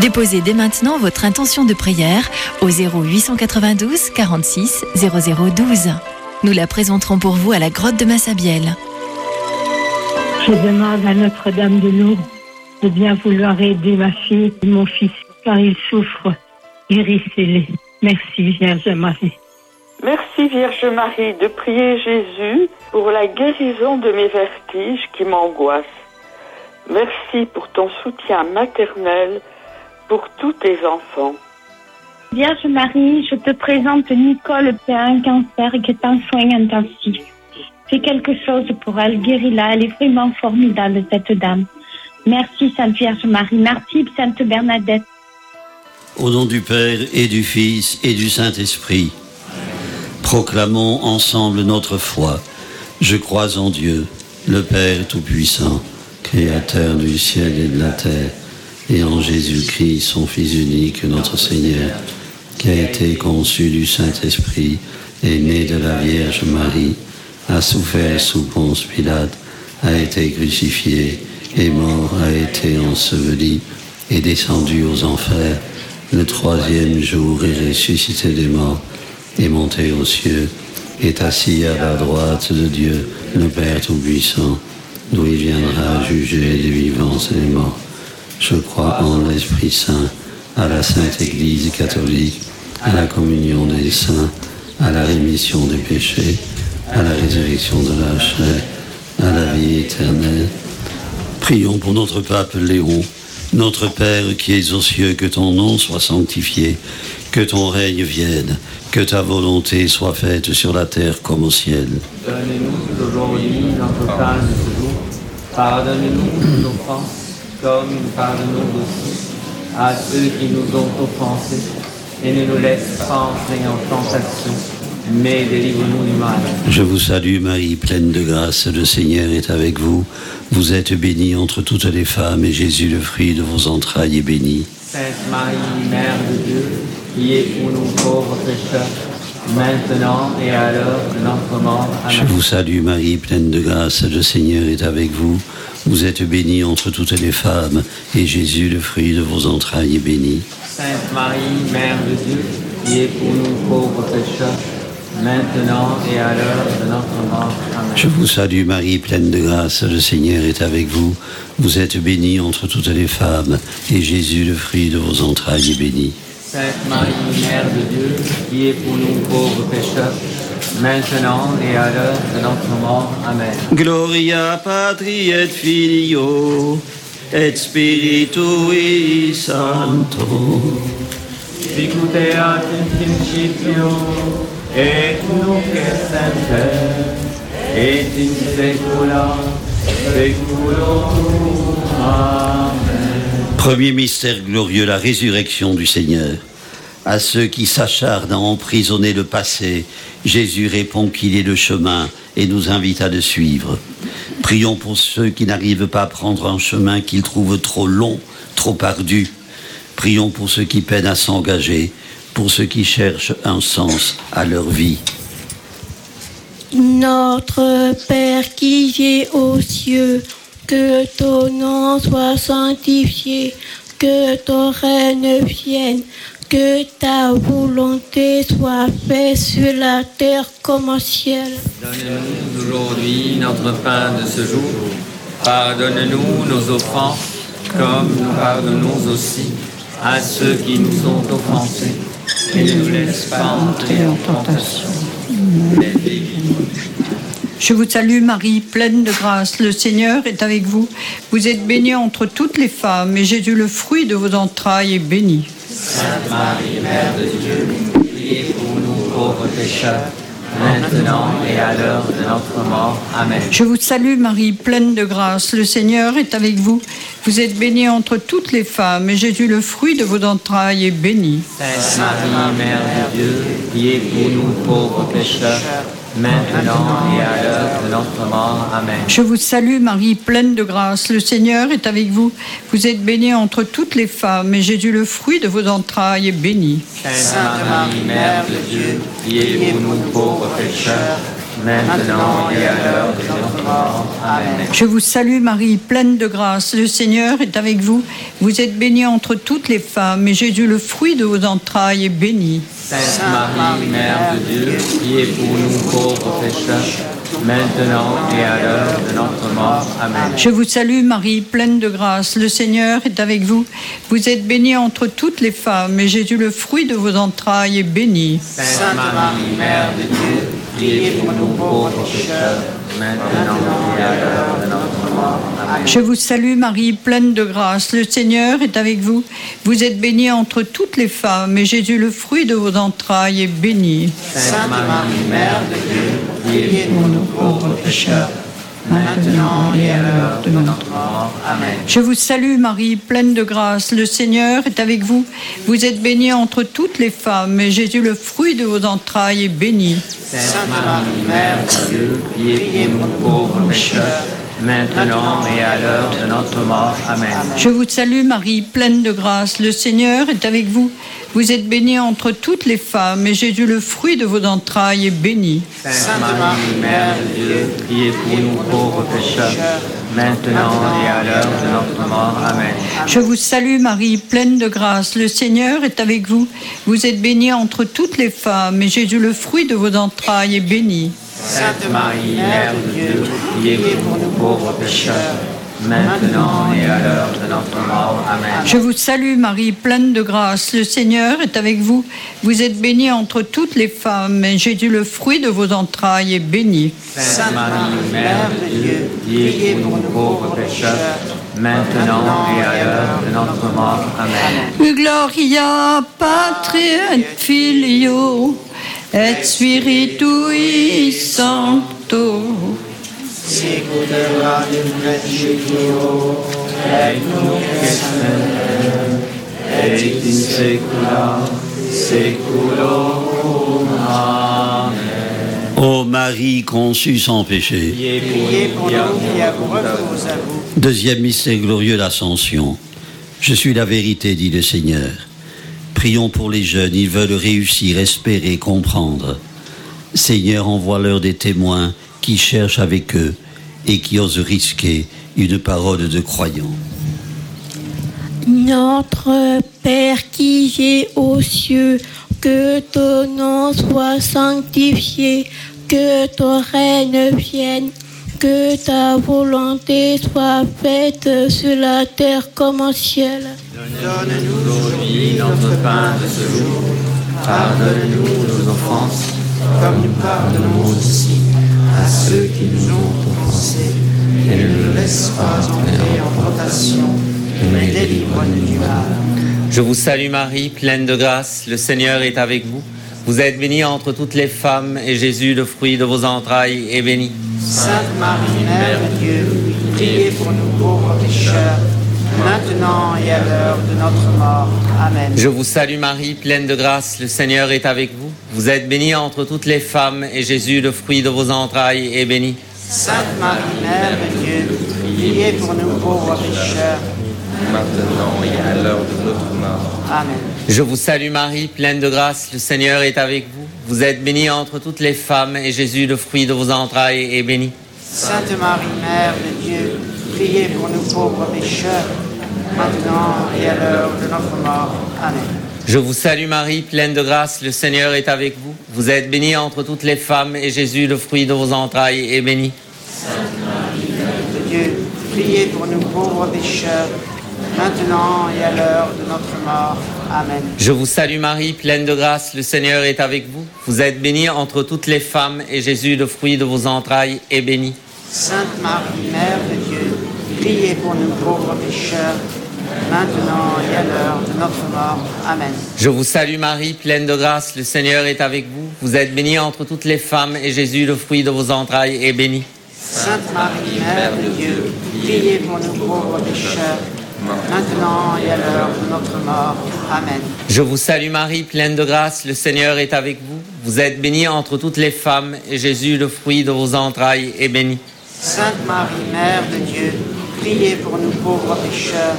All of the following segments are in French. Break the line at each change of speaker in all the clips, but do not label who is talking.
Déposez dès maintenant votre intention de prière au 0892 46 0012. Nous la présenterons pour vous à la grotte de Massabielle.
Je demande à Notre-Dame de Lourdes de bien vouloir aider ma fille et mon fils, car ils souffrent. Guérissez-les. Merci, Vierge Marie.
Merci, Vierge Marie, de prier Jésus pour la guérison de mes vertiges qui m'angoissent. Merci pour ton soutien maternel pour tous tes enfants.
Vierge Marie, je te présente Nicole qui a un cancer qui est en soins intensifs. Fais quelque chose pour elle, guéris-la, elle est vraiment formidable cette dame. Merci Sainte Vierge Marie, merci Sainte Bernadette.
Au nom du Père et du Fils et du Saint-Esprit, proclamons ensemble notre foi. Je crois en Dieu, le Père Tout-Puissant, Créateur du ciel et de la terre, et en Jésus-Christ, son Fils unique, notre Seigneur, qui a été conçu du Saint-Esprit, est né de la Vierge Marie, a souffert sous Ponce Pilate, a été crucifié, est mort, a été enseveli, est descendu aux enfers, le troisième jour est ressuscité des morts, est monté aux cieux, est assis à la droite de Dieu, le Père Tout-Puissant, d'où il viendra juger les vivants et les morts. Je crois en l'Esprit Saint, à la Sainte Église catholique, à la communion des saints, à la rémission des péchés, à la résurrection de la chair, à la vie éternelle. Prions pour notre pape Léon. Notre Père qui es aux cieux, que ton nom soit sanctifié, que ton règne vienne, que ta volonté soit faite sur la terre comme au ciel.
Donne-nous aujourd'hui notre pain de ce jour. Pardonne-nous nos offenses, comme nous pardonnons aussi à ceux qui nous ont offensés. Et ne nous laisse pas entrer en tentation, mais délivre-nous du mal.
Je vous salue Marie, pleine de grâce, le Seigneur est avec vous. Vous êtes bénie entre toutes les femmes, et Jésus, le fruit de vos entrailles, est béni.
Sainte Marie, Mère de Dieu, priez pour nous pauvres pécheurs, maintenant et à l'heure de notre mort. Amen.
Je vous salue Marie, pleine de grâce, le Seigneur est avec vous. Vous êtes bénie entre toutes les femmes, et Jésus, le fruit de vos entrailles, est béni.
Sainte Marie, Mère de Dieu, priez pour nous pauvres pécheurs, maintenant et à l'heure de notre mort. Amen.
Je vous salue Marie, pleine de grâce, le Seigneur est avec vous. Vous êtes bénie entre toutes les femmes, et Jésus, le fruit de vos entrailles, est béni.
Sainte Marie, Mère de Dieu, priez pour nous pauvres pécheurs, maintenant et à l'heure de notre mort. Amen.
Gloria Patri et Filio et Spiritui Sancto.
Sicut erat in principio, et nunc et semper, et in saecula saeculorum. Amen.
Premier mystère glorieux, la résurrection du Seigneur. À ceux qui s'acharnent à emprisonner le passé, Jésus répond qu'il est le chemin et nous invite à le suivre. Prions pour ceux qui n'arrivent pas à prendre un chemin qu'ils trouvent trop long, trop ardu. Prions pour ceux qui peinent à s'engager, pour ceux qui cherchent un sens à leur vie.
Notre Père qui es aux cieux, que ton nom soit sanctifié, que ton règne vienne, que ta volonté soit faite sur la terre comme au ciel.
Donne-nous aujourd'hui notre pain de ce jour. Pardonne-nous nos offenses, comme nous pardonnons aussi à ceux qui nous ont offensés. Et ne nous laisse pas entrer en tentation, mais délivre-nous.
Je vous salue Marie, pleine de grâce, le Seigneur est avec vous. Vous êtes bénie entre toutes les femmes, et Jésus, le fruit de vos entrailles, est béni.
Sainte Marie, Mère de Dieu, priez pour nous pauvres pécheurs, maintenant et à l'heure de notre mort. Amen.
Je vous salue Marie, pleine de grâce, le Seigneur est avec vous. Vous êtes bénie entre toutes les femmes, et Jésus, le fruit de vos entrailles, est béni.
Sainte Marie, Mère de Dieu, priez pour nous pauvres pécheurs, maintenant et à l'heure de notre mort. Amen.
Je vous salue Marie, pleine de grâce, le Seigneur est avec vous. Vous êtes bénie entre toutes les femmes, et Jésus, le fruit de vos entrailles, est béni.
Sainte Marie, Mère de Dieu, priez pour nous pauvres pécheurs, maintenant et à l'heure de notre mort. Amen.
Je vous salue Marie, pleine de grâce, le Seigneur est avec vous. Vous êtes bénie entre toutes les femmes, et Jésus, le fruit de vos entrailles, est béni.
Sainte Marie, Mère de Dieu, priez pour nous pauvres pécheurs, maintenant et à l'heure de notre mort. Amen.
Je vous salue Marie, pleine de grâce, le Seigneur est avec vous. Vous êtes bénie entre toutes les femmes, et Jésus, le fruit de vos entrailles, est béni.
Sainte Marie, Mère de Dieu, priez pour nous pauvres pécheurs, maintenant et à l'heure de notre mort. Amen.
Je vous salue Marie, pleine de grâce, le Seigneur est avec vous. Vous êtes bénie entre toutes les femmes, et Jésus, le fruit de vos entrailles, est béni.
Sainte Marie, Mère de Dieu, priez pour nous pauvres pécheurs, maintenant et à l'heure de notre mort. Amen.
Je vous salue Marie, pleine de grâce, le Seigneur est avec vous. Vous êtes bénie entre toutes les femmes, et Jésus, le fruit de vos entrailles, est béni.
Sainte Marie, Mère de Dieu, priez pour nous pauvres pécheurs, maintenant et à l'heure de notre mort. Amen.
Je vous salue Marie, pleine de grâce, le Seigneur est avec vous. Vous êtes bénie entre toutes les femmes, et Jésus, le fruit de vos entrailles, est béni.
Sainte Marie, Mère de Dieu, priez pour nous pauvres pécheurs, maintenant et à l'heure de notre mort. Amen.
Je vous salue Marie, pleine de grâce, le Seigneur est avec vous. Vous êtes bénie entre toutes les femmes, et Jésus, le fruit de vos entrailles, est béni.
Sainte Marie, Mère de Dieu, priez pour nous pauvres pécheurs, maintenant et à l'heure de notre mort. Amen.
Je vous salue Marie, pleine de grâce, le Seigneur est avec vous. Vous êtes bénie entre toutes les femmes, et Jésus, le fruit de vos entrailles, est béni.
Sainte Marie, Mère de Dieu, priez pour nous pauvres pécheurs, maintenant et à l'heure de notre mort. Amen.
Gloria patri et filio et spiritui sancto.
Seculorum principio et nunc et in saecula saeculorum. Amen.
Ô Marie conçue sans péché.
Priez pour nous qui avons recours à vous.
Deuxième mystère glorieux, l'Ascension. Je suis la vérité, dit le Seigneur. Prions pour les jeunes, ils veulent réussir, espérer, comprendre. Seigneur, envoie-leur des témoins qui cherchent avec eux et qui osent risquer une parole de croyant.
Notre Père qui es aux cieux, que ton nom soit sanctifié, que ton règne vienne, que ta volonté soit faite sur la terre comme au ciel.
Donne-nous aujourd'hui notre pain de ce jour. Pardonne-nous nos offenses, comme nous pardonnons aussi à ceux qui nous ont offensés. Et ne nous laisse pas entrer en tentation, mais délivre-nous du mal. Je vous salue Marie, pleine de grâce, le Seigneur est avec vous. Vous êtes bénie entre toutes les femmes, et Jésus, le fruit de vos entrailles, est béni. Sainte Marie, Mère de Dieu, priez pour nous pauvres pécheurs, maintenant et à l'heure de notre mort. Amen. Je vous salue Marie, pleine de grâce, le Seigneur est avec vous. Vous êtes bénie entre toutes les femmes, et Jésus, le fruit de vos entrailles, est béni. Sainte Marie, Mère de Dieu, priez pour nous pauvres pécheurs, maintenant et à l'heure de notre mort. Amen. Je vous salue Marie, pleine de grâce, le Seigneur est avec vous. Vous êtes bénie entre toutes les femmes, et Jésus, le fruit de vos entrailles, est béni. Sainte Marie, Mère de Dieu, priez pour nous pauvres pécheurs, maintenant et à l'heure de notre mort. Amen. Je vous salue Marie, pleine de grâce, le Seigneur est avec vous. Vous êtes bénie entre toutes les femmes, et Jésus, le fruit de vos entrailles, est béni. Sainte Marie, Mère de Dieu, priez pour nous pauvres pécheurs, maintenant et à l'heure de notre mort. Amen. Je vous salue Marie, pleine de grâce, le Seigneur est avec vous. Vous êtes bénie entre toutes les femmes, et Jésus, le fruit de vos entrailles, est béni. Sainte Marie, Mère de Dieu, priez pour nous pauvres pécheurs, maintenant et à l'heure de notre mort. Amen. Je vous salue Marie, pleine de grâce, le Seigneur est avec vous. Vous êtes bénie entre toutes les femmes, et Jésus, le fruit de vos entrailles, est béni. Sainte Marie, Mère de Dieu, priez pour nous pauvres pécheurs, maintenant et à l'heure de notre mort. Amen. Je vous salue Marie, pleine de grâce, le Seigneur est avec vous. Vous êtes bénie entre toutes les femmes, et Jésus, le fruit de vos entrailles, est béni. Sainte Marie, Mère de Dieu, priez pour nous pauvres pécheurs,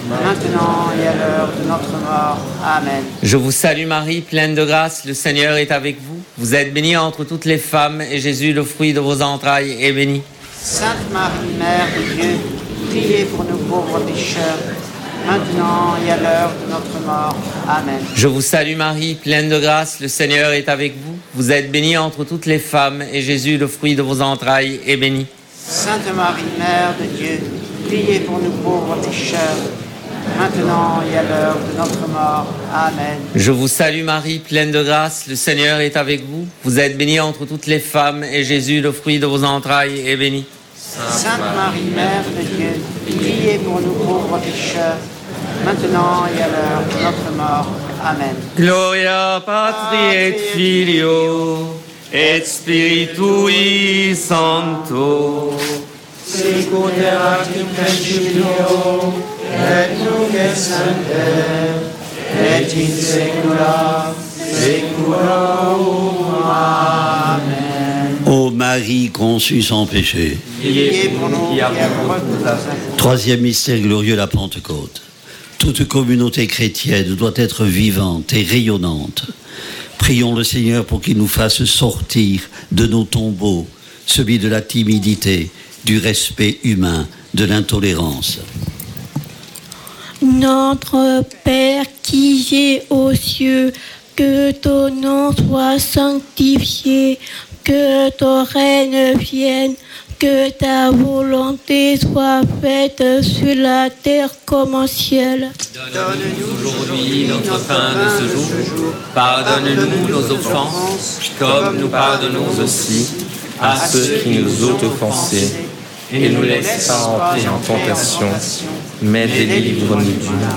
maintenant et à l'heure de notre mort. Amen.
Je vous salue Marie, pleine de grâce, le Seigneur est avec vous. Vous êtes bénie entre toutes les femmes, et Jésus, le fruit de vos entrailles, est béni.
Sainte Marie, Mère de Dieu, priez pour nous pauvres pécheurs, maintenant et à l'heure de notre mort. Amen.
Je vous salue Marie, pleine de grâce, le Seigneur est avec vous. Vous êtes bénie entre toutes les femmes, et Jésus, le fruit de vos entrailles, est béni.
Sainte Marie, Mère de Dieu, priez pour nous pauvres pécheurs, maintenant et à l'heure de notre mort. Amen.
Je vous salue Marie, pleine de grâce, le Seigneur est avec vous. Vous êtes bénie entre toutes les femmes, et Jésus, le fruit de vos entrailles, est béni.
Sainte Marie, Mère de Dieu, priez pour nous pauvres pécheurs, maintenant et à l'heure de notre mort. Amen.
Gloria Patri et Filio et Spiritui Sancto.
Sicut erat in principio, et nunc et semper, et in saecula saeculorum. Amen.
Ô Marie conçue sans péché.
Priez pour nous qui avons recours à vous.
Troisième mystère glorieux, la Pentecôte. Toute communauté chrétienne doit être vivante et rayonnante. Prions le Seigneur pour qu'il nous fasse sortir de nos tombeaux, celui de la timidité, du respect humain, de l'intolérance.
Notre Père qui es aux cieux, que ton nom soit sanctifié, que ton règne vienne, que ta volonté soit faite sur la terre comme au ciel.
Donne-nous aujourd'hui notre pain de ce jour. Pardonne-nous nos offenses, comme nous pardonnons aussi
à ceux qui nous ont offensés. Et ne nous laisse pas entrer en tentation, mais délivre-nous du mal.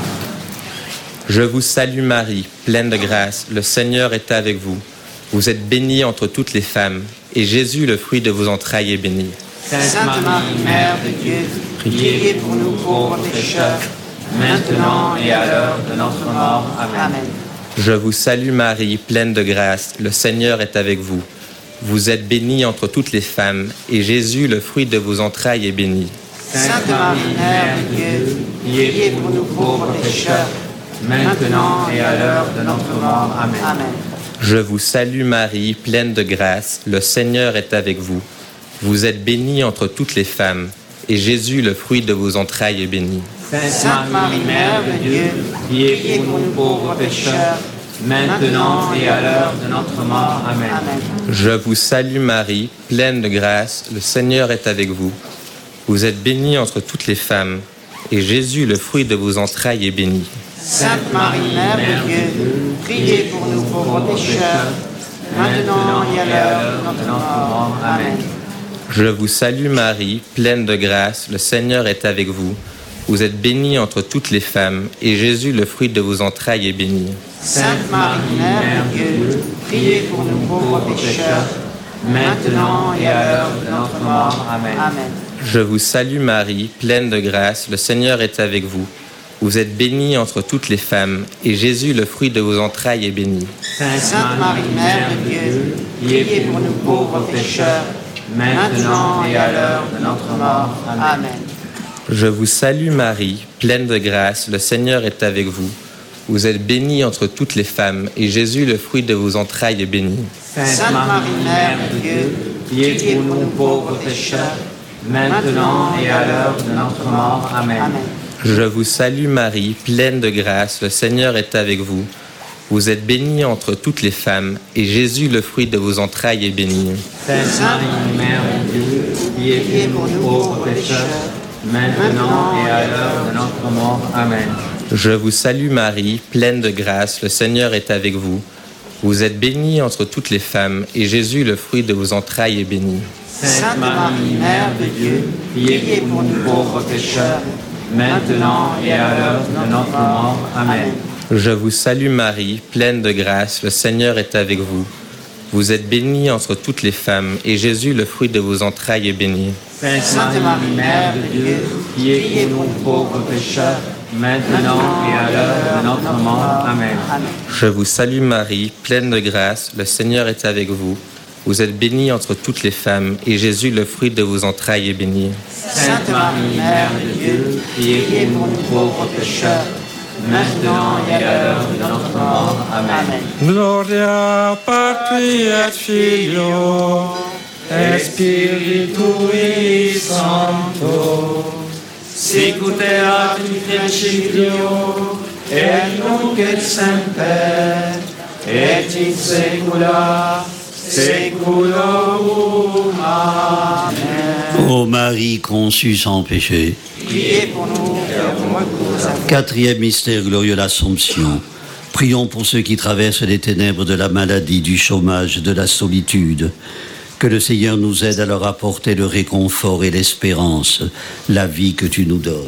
Je vous salue Marie, pleine de grâce, le Seigneur est avec vous. Vous êtes bénie entre toutes les femmes, et Jésus, le fruit de vos entrailles, est béni.
Sainte Marie, Mère de Dieu, priez pour nous pauvres pécheurs, maintenant et à l'heure de notre mort. Amen.
Je vous salue Marie, pleine de grâce, le Seigneur est avec vous. Vous êtes bénie entre toutes les femmes, et Jésus, le fruit de vos entrailles, est béni.
Sainte Marie, Mère de Dieu, priez pour nous pauvres pécheurs, maintenant et à l'heure de notre mort. Amen.
Je vous salue Marie, pleine de grâce, le Seigneur est avec vous. Vous êtes bénie entre toutes les femmes, et Jésus, le fruit de vos entrailles, est béni.
Sainte Marie, Mère de Dieu, priez pour nous pauvres pécheurs, maintenant et à l'heure de notre mort. Amen.
Je vous salue Marie, pleine de grâce, le Seigneur est avec vous. Vous êtes bénie entre toutes les femmes, et Jésus, le fruit de vos entrailles, est béni.
Sainte Marie, Mère de Dieu, priez pour nous pauvres pécheurs, maintenant et à l'heure de notre mort. Amen.
Je vous salue Marie, pleine de grâce, le Seigneur est avec vous. Vous êtes bénie entre toutes les femmes, et Jésus, le fruit de vos entrailles, est béni.
Sainte Marie, Mère de Dieu, priez pour nous pauvres pécheurs, maintenant et à l'heure de notre mort. Amen.
Je vous salue Marie, pleine de grâce, le Seigneur est avec vous. Vous êtes bénie entre toutes les femmes, et Jésus, le fruit de vos entrailles, est béni.
Sainte Marie, Mère de Dieu, priez pour nous pauvres pécheurs, maintenant et à l'heure de notre mort. Amen.
Je vous salue Marie, pleine de grâce, le Seigneur est avec vous. Vous êtes bénie entre toutes les femmes, et Jésus, le fruit de vos entrailles, est béni.
Sainte Marie, Mère de Dieu, priez pour nous pauvres pécheurs, maintenant et à l'heure de notre mort. Amen.
Je vous salue Marie, pleine de grâce, le Seigneur est avec vous. Vous êtes bénie entre toutes les femmes, et Jésus, le fruit de vos entrailles, est béni.
Sainte Marie, Mère de Dieu, priez pour nous pauvres pécheurs, maintenant et à l'heure de notre mort. Amen.
Je vous salue Marie, pleine de grâce, le Seigneur est avec vous. Vous êtes bénie entre toutes les femmes, et Jésus, le fruit de vos entrailles, est béni.
Sainte Marie, Mère de Dieu, priez pour nous pauvres pécheurs, maintenant et à l'heure de notre mort. Amen.
Je vous salue Marie, pleine de grâce, le Seigneur est avec vous. Vous êtes bénie entre toutes les femmes, et Jésus, le fruit de vos entrailles, est béni.
Sainte Marie, Mère de Dieu, priez pour nous pauvres pécheurs, maintenant et à l'heure de notre mort. Amen.
Je vous salue Marie, pleine de grâce, le Seigneur est avec vous. Vous êtes bénie entre toutes les femmes, et Jésus, le fruit de vos entrailles, est béni.
Sainte Marie, Mère de Dieu, priez pour nous pauvres pécheurs, maintenant et à l'heure de notre mort. Amen.
Gloria Patri et Filio, et Spiritui Sancto,
sicut erat in principio,
et nunc et semper, et in saecula saeculorum. Amen.
Ô Marie conçue sans péché.
Priez pour nous qui avons recours à vous.
Quatrième mystère glorieux, l'Assomption. Prions pour ceux qui traversent les ténèbres de la maladie, du chômage, de la solitude. Que le Seigneur nous aide à leur apporter le réconfort et l'espérance, la vie que tu nous donnes.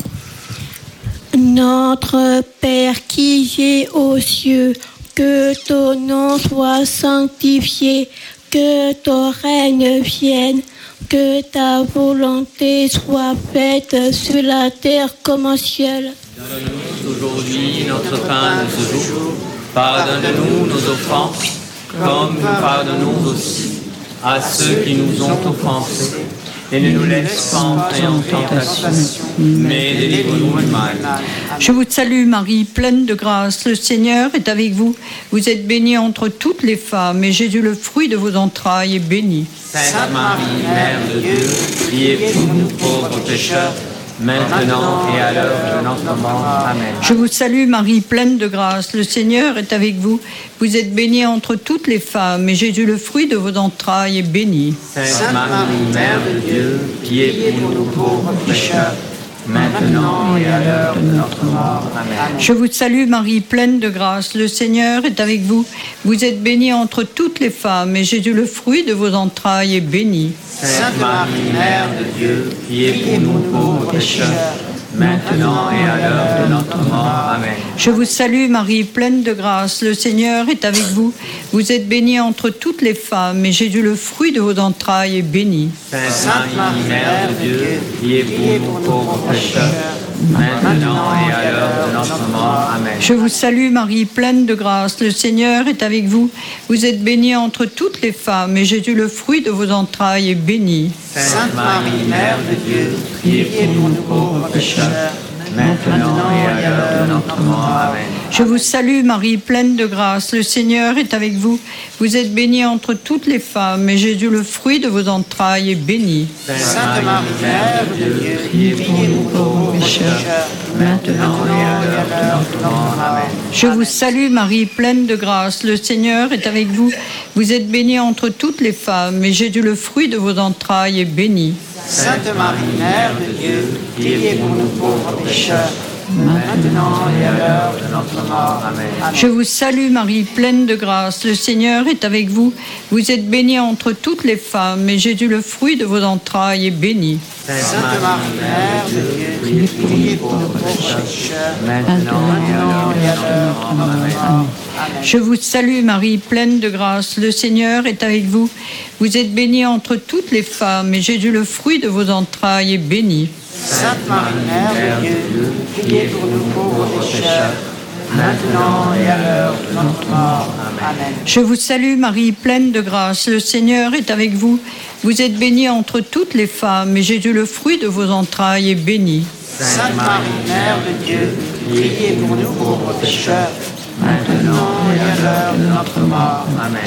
Notre Père qui es aux cieux, que ton nom soit sanctifié, que ton règne vienne, que ta volonté soit faite sur la terre comme au ciel.
Donne-nous aujourd'hui notre pain de ce jour. Pardonne-nous nos offenses, comme nous pardonnons aussi à ceux qui nous ont offensés. Et ne nous laisse pas entrer en tentation, mais délivre-nous du mal.
Je vous salue Marie, pleine de grâce, le Seigneur est avec vous. Vous êtes bénie entre toutes les femmes, et Jésus, le fruit de vos entrailles, est béni.
Sainte Marie, Mère de Dieu, priez pour nous pauvres pécheurs, maintenant et à l'heure de notre mort. Amen.
Je vous salue Marie, pleine de grâce, le Seigneur est avec vous. Vous êtes bénie entre toutes les femmes, et Jésus, le fruit de vos entrailles, est béni.
Sainte Marie, Mère de Dieu, priez pour nous pauvres pécheurs, maintenant et à l'heure de notre mort. Amen.
Je vous salue Marie, pleine de grâce, le Seigneur est avec vous. Vous êtes bénie entre toutes les femmes, et Jésus, le fruit de vos entrailles, est béni.
Sainte Marie, Mère de Dieu, priez pour nous pauvres pécheurs, maintenant et à l'heure de notre mort. Amen.
Je vous salue Marie, pleine de grâce, le Seigneur est avec vous. Vous êtes bénie entre toutes les femmes, et Jésus, le fruit de vos entrailles, est béni.
Sainte Marie, Mère de Dieu, priez pour nous pauvres pécheurs, maintenant et à l'heure de notre mort. Amen.
Je vous salue Marie, pleine de grâce, le Seigneur est avec vous. Vous êtes bénie entre toutes les femmes, et Jésus, le fruit de vos entrailles, est béni.
Sainte Marie, Mère de Dieu, priez pour nous pauvres pécheurs, maintenant et à l'heure de notre mort. Amen.
Je vous salue Marie, pleine de grâce, le Seigneur est avec vous. Vous êtes bénie entre toutes les femmes, et Jésus, le fruit de vos entrailles, est béni.
Sainte Marie, Mère de Dieu, priez pour nous pauvres pécheurs, maintenant et à l'heure de notre mort. Amen.
Je vous salue Marie, pleine de grâce, le Seigneur est avec vous. Vous êtes bénie entre toutes les femmes, et Jésus, le fruit de vos entrailles, est béni.
Sainte Marie, Mère de Dieu, priez pour nous pauvres pécheurs, maintenant et à l'heure de notre mort. Amen.
Je vous salue Marie, pleine de grâce, le Seigneur est avec vous. Vous êtes bénie entre toutes les femmes, et Jésus, le fruit de vos entrailles, est béni.
Sainte Marie, Mère de Dieu, priez pour nous pauvres pécheurs, maintenant et à l'heure de notre mort. Amen.
Je vous salue Marie, pleine de grâce, le Seigneur est avec vous. Vous êtes bénie entre toutes les femmes, et Jésus, le fruit de vos entrailles, est béni.
Sainte Marie, Mère de Dieu, priez pour nous pauvres pécheurs, maintenant et à l'heure de notre mort. Amen.
Je vous salue Marie, pleine de grâce, le Seigneur est avec vous. Vous êtes bénie entre toutes les femmes, et Jésus, le fruit de vos entrailles, est béni.
Sainte Marie, Mère de Dieu, priez pour nous pauvres pécheurs, maintenant et à l'heure de notre mort. Amen.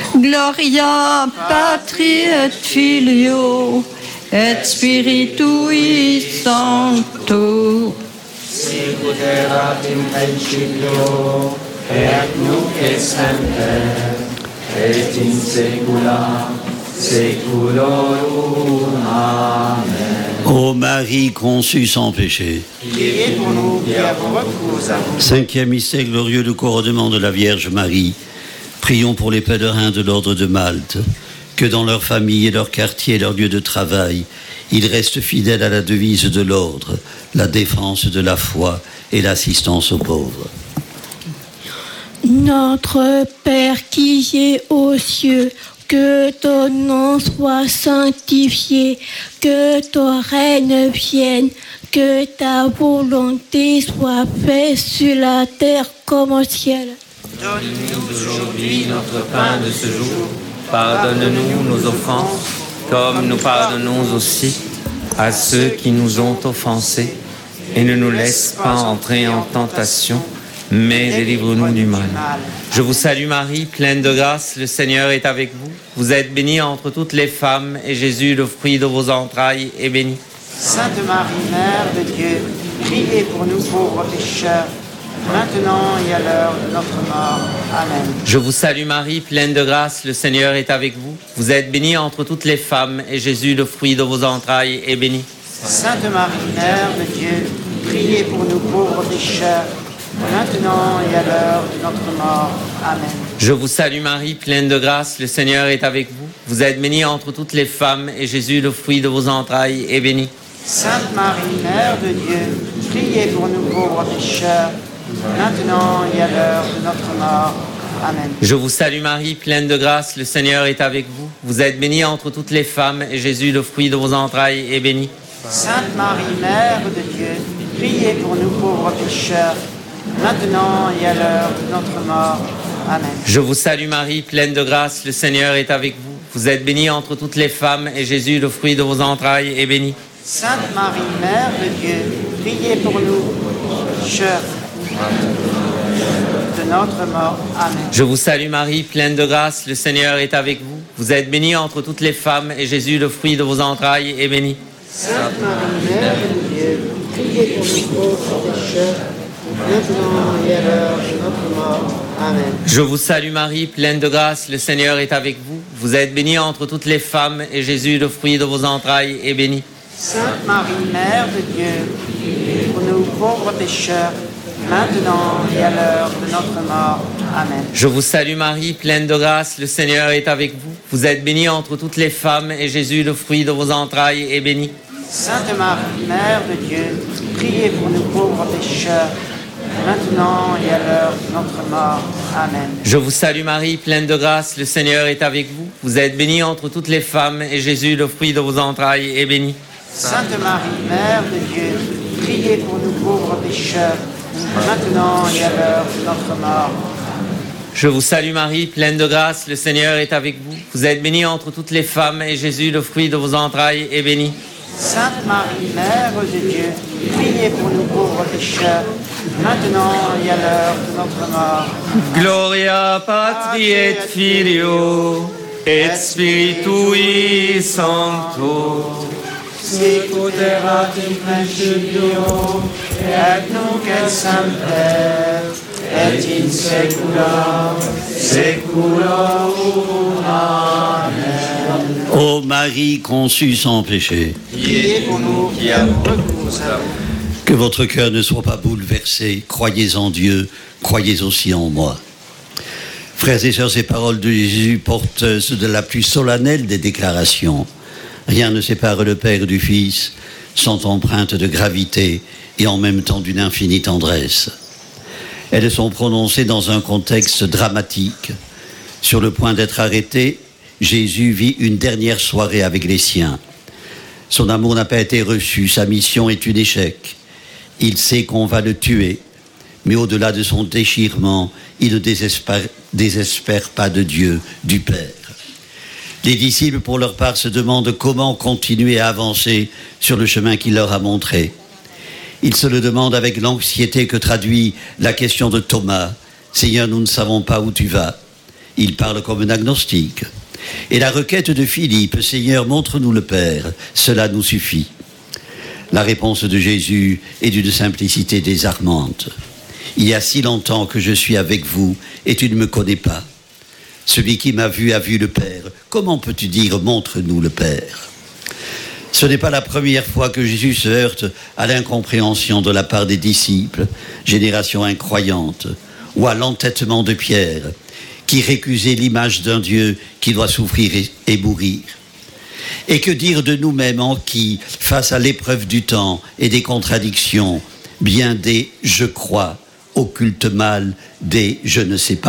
Gloria Patri et Filio et Spiritui Sancto.
sicut erat in principio, et nunc et semper, et in saecula saeculorum. Amen.
Ô Marie conçue sans péché.
Priez pour nous qui avons recours à vous.
Cinquième mystère glorieux, le couronnement de la Vierge Marie. Prions pour les pèlerins de l'ordre de Malte, que dans leur famille et leur quartier, leur lieu de travail, ils restent fidèles à la devise de l'ordre, la défense de la foi et l'assistance aux pauvres.
Notre Père qui es aux cieux, que ton nom soit sanctifié, que ton règne vienne, que ta volonté soit faite sur la terre comme au ciel.
Donne-nous aujourd'hui notre pain de ce jour. Pardonne-nous nos offenses, comme nous pardonnons aussi à ceux qui nous ont offensés. Et ne nous laisse pas entrer en tentation, mais délivre-nous du mal. Je vous salue Marie, pleine de grâce, le Seigneur est avec vous. Vous êtes bénie entre toutes les femmes, et Jésus, le fruit de vos entrailles, est béni.
Sainte Marie, Mère de Dieu, priez pour nous pauvres pécheurs, maintenant et à l'heure de notre mort. Amen.
Je vous salue Marie, pleine de grâce, le Seigneur est avec vous. Vous êtes bénie entre toutes les femmes, et Jésus, le fruit de vos entrailles, est béni.
Sainte Marie, Mère de Dieu, priez pour nous pauvres pécheurs, maintenant et à l'heure de notre mort. Amen.
Je vous salue Marie, pleine de grâce, le Seigneur est avec vous. Vous êtes bénie entre toutes les femmes, et Jésus, le fruit de vos entrailles, est béni.
Sainte Marie, Mère de Dieu, priez pour nous pauvres pécheurs, maintenant et à l'heure de notre mort. Amen.
Je vous salue Marie, pleine de grâce, le Seigneur est avec vous. Vous êtes bénie entre toutes les femmes, et Jésus, le fruit de vos entrailles, est béni.
Sainte Marie, Mère de Dieu, priez pour nous pauvres pécheurs, maintenant et à l'heure de notre mort. Amen.
Je vous salue Marie, pleine de grâce, le Seigneur est avec vous. Vous êtes bénie entre toutes les femmes, et Jésus, le fruit de vos entrailles, est béni.
Sainte Marie, Mère de Dieu, priez pour nous pécheurs, de notre mort. Amen.
Je vous salue Marie, pleine de grâce, le Seigneur est avec vous. Vous êtes bénie entre toutes les femmes, et Jésus, le fruit de vos entrailles, est béni.
Sainte Marie, Mère de Dieu, priez pour nous pauvres pécheurs, maintenant et à l'heure de notre mort. Amen.
Je vous salue Marie, pleine de grâce, le Seigneur est avec vous. Vous êtes bénie entre toutes les femmes, et Jésus, le fruit de vos entrailles, est béni.
Sainte Marie, Mère de Dieu, priez pour nous pauvres pécheurs, maintenant et à l'heure de notre mort. Amen.
Je vous salue Marie, pleine de grâce, le Seigneur est avec vous. Vous êtes bénie entre toutes les femmes, et Jésus, le fruit de vos entrailles, est béni.
Sainte Marie, Mère de Dieu, priez pour nous pauvres pécheurs, maintenant et à l'heure de notre mort. Amen.
Je vous salue Marie, pleine de grâce, le Seigneur est avec vous. Vous êtes bénie entre toutes les femmes, et Jésus, le fruit de vos entrailles, est béni.
Sainte Marie, Mère de Dieu, priez pour nous pauvres pécheurs, maintenant et à l'heure de notre mort.
Je vous salue Marie, pleine de grâce, le Seigneur est avec vous. Vous êtes bénie entre toutes les femmes, et Jésus, le fruit de vos entrailles, est béni.
Sainte Marie, Mère de Dieu, priez pour nous pauvres pécheurs, maintenant et à l'heure de notre mort.
Gloria Patri et Filio et Spiritui Sancto.
Sicut erat in principio, et nunc et semper, et in saecula saeculorum. Amen.
Ô Marie conçue sans péché,
Priez pour nous qui avons recours à vous.
que votre cœur ne soit pas bouleversé. Croyez en Dieu, croyez aussi en moi. Frères et sœurs, ces paroles de Jésus porteuses de la plus solennelle des déclarations. Rien ne sépare le Père du Fils, sont empreintes de gravité et en même temps d'une infinie tendresse. Elles sont prononcées dans un contexte dramatique. Sur le point d'être arrêté, Jésus vit une dernière soirée avec les siens. Son amour n'a pas été reçu, sa mission est un échec. Il sait qu'on va le tuer, mais au-delà de son déchirement, il ne désespère pas de Dieu, du Père. Les disciples, pour leur part, se demandent comment continuer à avancer sur le chemin qu'il leur a montré. Ils se le demandent avec l'anxiété que traduit la question de Thomas. « Seigneur, nous ne savons pas où tu vas. » Il parle comme un agnostique. Et la requête de Philippe, « Seigneur, montre-nous le Père, cela nous suffit. » La réponse de Jésus est d'une simplicité désarmante. « Il y a si longtemps que je suis avec vous et tu ne me connais pas. Celui qui m'a vu a vu le Père. Comment peux-tu dire « montre-nous le Père » ?» Ce n'est pas la première fois que Jésus se heurte à l'incompréhension de la part des disciples, génération incroyante, ou à l'entêtement de Pierre, qui récusait l'image d'un Dieu qui doit souffrir et mourir. Et que dire de nous-mêmes en qui, face à l'épreuve du temps et des contradictions, bien des « je crois » occultent mal des « je ne sais pas ».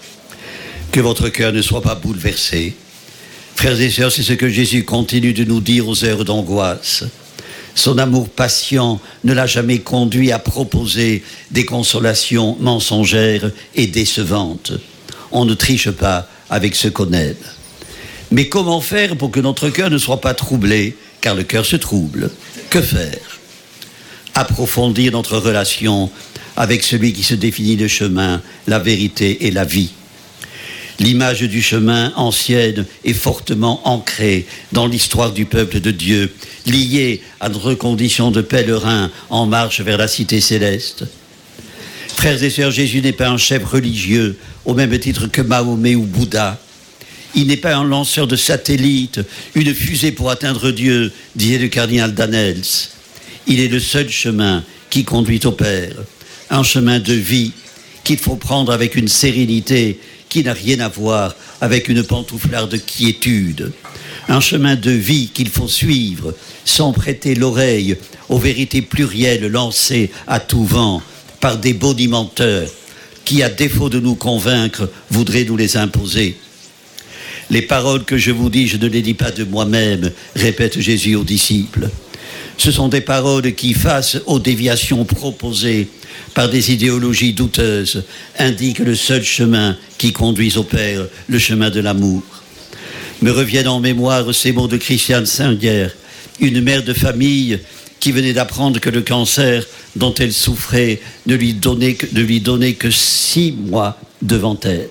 Que votre cœur ne soit pas bouleversé. Frères et sœurs, c'est ce que Jésus continue de nous dire aux heures d'angoisse. Son amour patient ne l'a jamais conduit à proposer des consolations mensongères et décevantes. On ne triche pas avec ce qu'on aime. Mais comment faire pour que notre cœur ne soit pas troublé, car le cœur se trouble? Que faire? Approfondir notre relation avec celui qui se définit le chemin, la vérité et la vie. L'image du chemin ancienne est fortement ancrée dans l'histoire du peuple de Dieu, liée à notre condition de pèlerin en marche vers la cité céleste. Frères et sœurs, Jésus n'est pas un chef religieux au même titre que Mahomet ou Bouddha. Il n'est pas un lanceur de satellites, une fusée pour atteindre Dieu, disait le cardinal Danels. Il est le seul chemin qui conduit au Père, un chemin de vie qu'il faut prendre avec une sérénité qui n'a rien à voir avec une pantouflarde de quiétude. Un chemin de vie qu'il faut suivre sans prêter l'oreille aux vérités plurielles lancées à tout vent par des bonimenteurs qui, à défaut de nous convaincre, voudraient nous les imposer. Les paroles que je vous dis, je ne les dis pas de moi-même, répète Jésus aux disciples. Ce sont des paroles qui, face aux déviations proposées par des idéologies douteuses, indiquent le seul chemin qui conduise au Père, le chemin de l'amour. Me reviennent en mémoire ces mots de Christiane Singer, une mère de famille qui venait d'apprendre que le cancer dont elle souffrait ne lui donnait que 6 mois devant elle.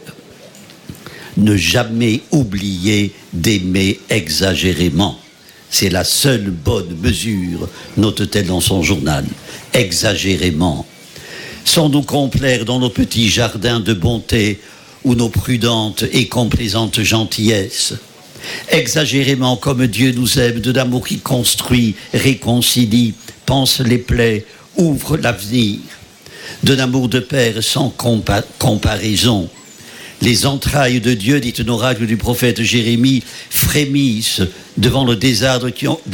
Ne jamais oublier d'aimer exagérément. C'est la seule bonne mesure, note-t-elle dans son journal. Exagérément. Sans nous complaire dans nos petits jardins de bonté ou nos prudentes et complaisantes gentillesses. Exagérément comme Dieu nous aime, de l'amour qui construit, réconcilie, pense les plaies, ouvre l'avenir. De l'amour de Père sans comparaison. Les entrailles de Dieu, dit un oracle du prophète Jérémie, frémissent devant le désastre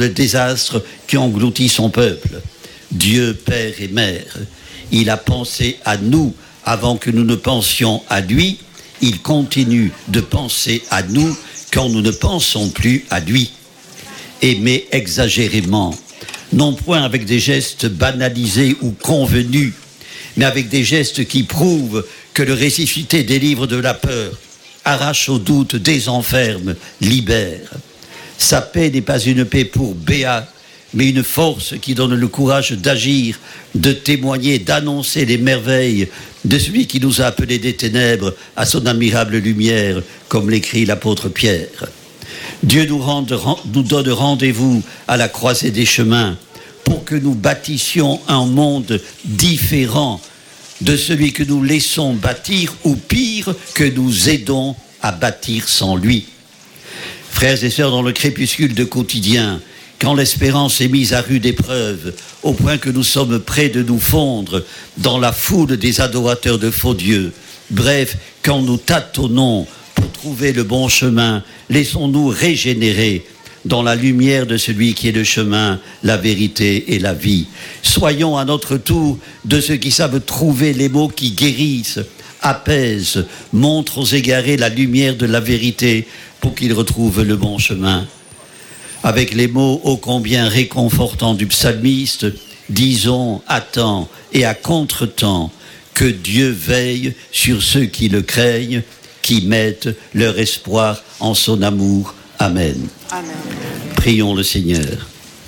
qui engloutit son peuple. Dieu, Père et Mère, il a pensé à nous avant que nous ne pensions à lui. Il continue de penser à nous quand nous ne pensons plus à lui. Aimer exagérément, non point avec des gestes banalisés ou convenus, mais avec des gestes qui prouvent que le ressuscité délivre de la peur, arrache au doute, désenferme, libère. Sa paix n'est pas une paix pour Béat, mais une force qui donne le courage d'agir, de témoigner, d'annoncer les merveilles de celui qui nous a appelés des ténèbres à son admirable lumière, comme l'écrit l'apôtre Pierre. Dieu nous donne rendez-vous à la croisée des chemins pour que nous bâtissions un monde différent de celui que nous laissons bâtir, ou pire, que nous aidons à bâtir sans lui. Frères et sœurs, dans le crépuscule de quotidien, quand l'espérance est mise à rude épreuve, au point que nous sommes près de nous fondre dans la foule des adorateurs de faux dieux, bref, quand nous tâtonnons pour trouver le bon chemin, laissons-nous régénérer dans la lumière de celui qui est le chemin, la vérité et la vie. Soyons à notre tour de ceux qui savent trouver les mots qui guérissent, apaisent, montrent aux égarés la lumière de la vérité pour qu'ils retrouvent le bon chemin. Avec les mots ô combien réconfortants du psalmiste, disons à temps et à contre-temps que Dieu veille sur ceux qui le craignent, qui mettent leur espoir en son amour. Amen. Amen. Prions le Seigneur.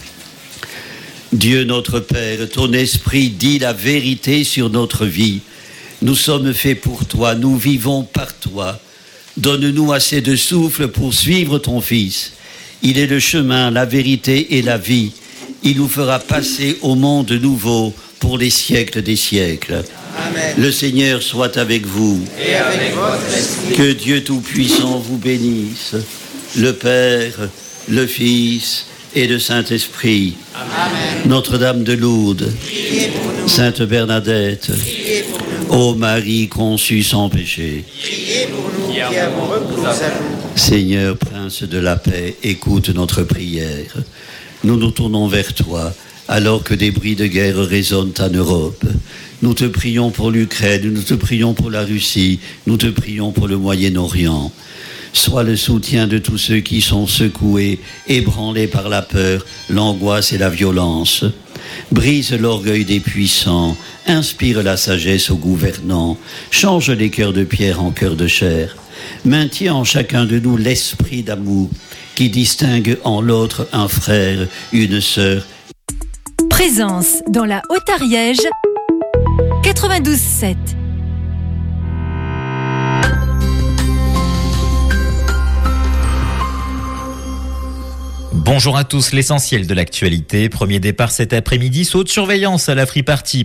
Dieu notre Père, ton esprit dit la vérité sur notre vie. Nous sommes faits pour toi, nous vivons par toi. Donne-nous assez de souffle pour suivre ton Fils. Il est le chemin, la vérité et la vie. Il nous fera passer au monde nouveau pour les siècles des siècles. Amen. Le Seigneur soit avec vous. Et avec votre esprit. Que Dieu Tout-Puissant vous bénisse. Le Père, le Fils et le Saint-Esprit. Amen. Notre-Dame de Lourdes, Sainte Bernadette, ô Marie conçue sans péché,
Priez pour nous qui avons recours à vous.
Seigneur, Prince de la paix, écoute notre prière. Nous nous tournons vers toi, alors que des bruits de guerre résonnent en Europe. Nous te prions pour l'Ukraine, nous te prions pour la Russie, nous te prions pour le Moyen-Orient. Sois le soutien de tous ceux qui sont secoués, ébranlés par la peur, l'angoisse et la violence. Brise l'orgueil des puissants, inspire la sagesse aux gouvernants, change les cœurs de pierre en cœurs de chair. Maintiens en chacun de nous l'esprit d'amour qui distingue en l'autre un frère, une sœur.
Présence dans la Haute-Ariège, 92.7.
Bonjour à tous, l'essentiel de l'actualité. Premier départ cet après-midi, saut de surveillance à la Free Party.